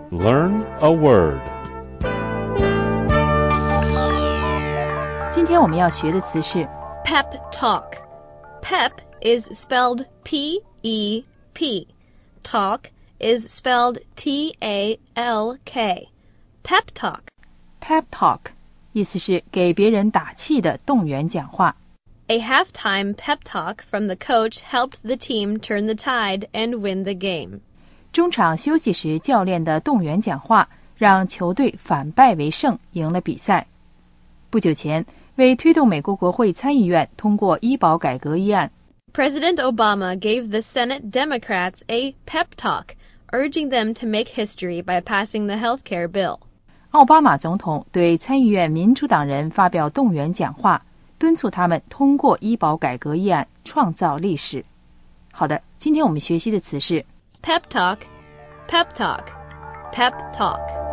Learn a word. 今天我们要学的词是 Pep talk. Pep is spelled P-E-P. Talk is spelled T-A-L-K. Pep talk. pep talk， 意思是给别人打气的动员讲话。 A halftime pep talk from the coach helped the team turn the tide and win the game. 中场休息时教练的动员讲话让球队反败为胜，赢了比赛。不久前，为推动美国国会参议院通过医保改革议案， President Obama gave the Senate Democrats a pep talk, urging them to make history by passing the healthcare bill. 奥巴马总统对参议院民主党人发表动员讲话，敦促他们通过医保改革议案，创造历史。好的，今天我们学习的词是 Pep talk, pep talk, pep talk.